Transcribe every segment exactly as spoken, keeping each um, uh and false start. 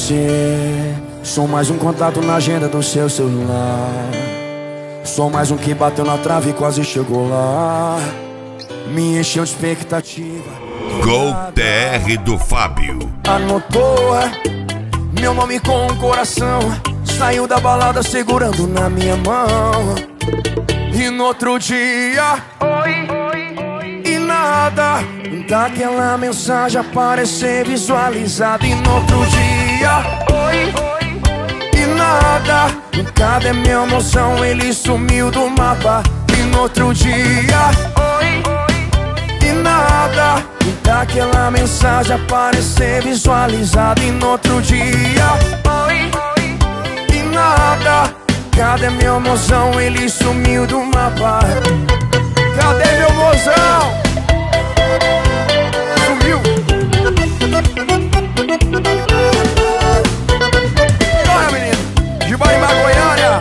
Você, sou mais um contato na agenda do seu celular. Sou mais um que bateu na trave e quase chegou lá. Me encheu de expectativa. Gol T R do Fábio. Anotou meu nome com um coração. Saiu da balada segurando na minha mão. E no outro dia, oi, e nada daquela mensagem aparecer visualizada. E no outro dia, oi, e nada. Cadê meu emoção? Ele sumiu do mapa. E no outro dia, oi, e nada daquela mensagem aparecer visualizada. E no outro dia, oi, e nada. Cadê meu mozão? Ele sumiu do mapa. Cadê meu mozão? Sumiu. Olha, menino, de Barimbá, Goiânia.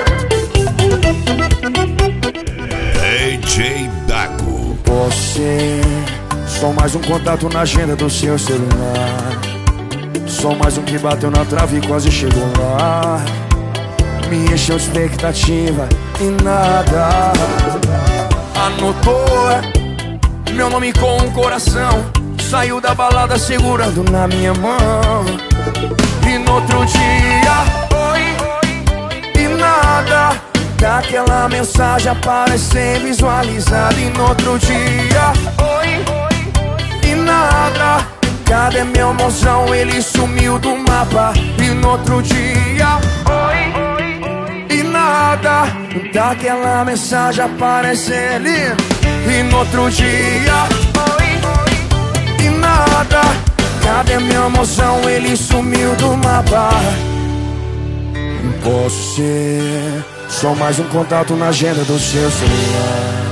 D J Dago. Você, sou mais um contato na agenda do seu celular. Sou mais um que bateu na trave e quase chegou lá. Me encheu de expectativa e nada. Anotou meu nome com um coração. Saiu da balada segurando na minha mão. E no outro dia, oi, e nada daquela mensagem aparecer visualizada. E no outro dia, oi, e nada. Cadê meu mozão? Ele sumiu do mapa. E no outro dia, oi, e nada daquela mensagem aparecer ali. E no outro dia, oi, e nada. Cadê meu mozão? Ele sumiu do mapa. Você, sou mais um contato na agenda do seu celular.